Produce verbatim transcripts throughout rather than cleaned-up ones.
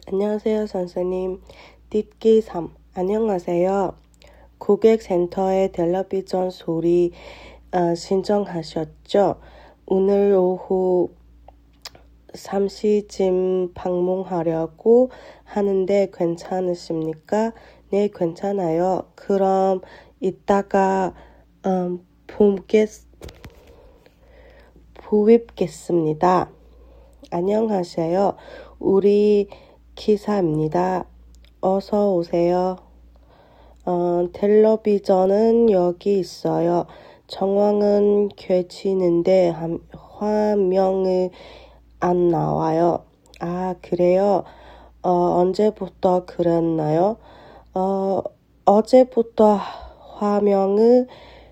안녕하세요, 선생님. 듣기 삼. 안녕하세요. 고객센터에 텔레비전 소리 어, 신청하셨죠? 오늘 오후 세 시쯤 방문하려고 하는데 괜찮으십니까? 네, 괜찮아요. 그럼 이따가 음, 뵙겠, 뵙겠습니다. 안녕하세요. 우리 기사입니다. 어서 오세요. 어, 텔레비전은 여기 있어요. 정황은 켜지는데 화면이 안 나와요. 아, 그래요? 어, 언제부터 그랬나요? 어, 어제부터 화면이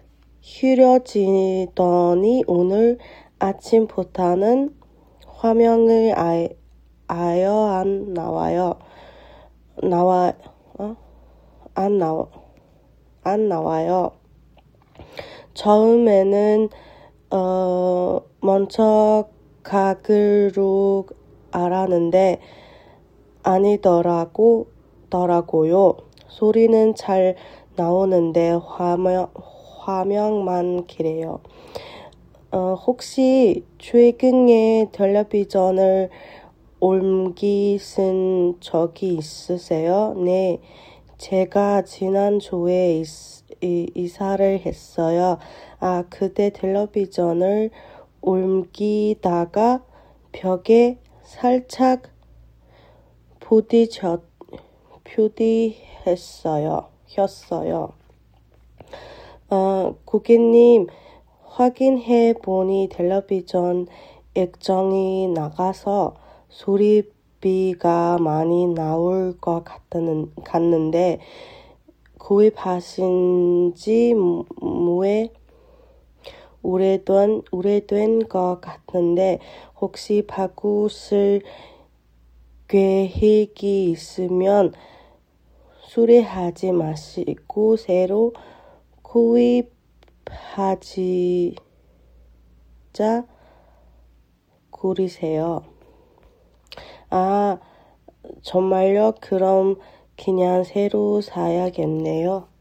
흐려지더니 오늘 아침부터는 화면이 아예, 아예 안 나와요. 나와, 어? 안 나와, 안 나와요. 처음에는, 어, 먼저 가글로 알았는데, 아니더라고, 더라고요. 소리는 잘 나오는데, 화면, 화면만 그래요. 어, 혹시 최근에 텔레비전을 옮기신 적이 있으세요? 네, 제가 지난주에 이, 이사를 했어요. 아, 그때 텔레비전을 옮기다가 벽에 살짝 부딪혔, 부딪혔어요. 혔어요. 어, 고객님, 확인해 보니 텔레비전 액정이 나가서 소리비가 많이 나올 것 같는, 같는데 구입하신 지 무에 오래된, 오래된 것 같은데 혹시 바꾸실 계획이 있으면 수리하지 마시고 새로 구입하지 자 고르세요. 아, 정말요? 그럼 그냥 새로 사야겠네요.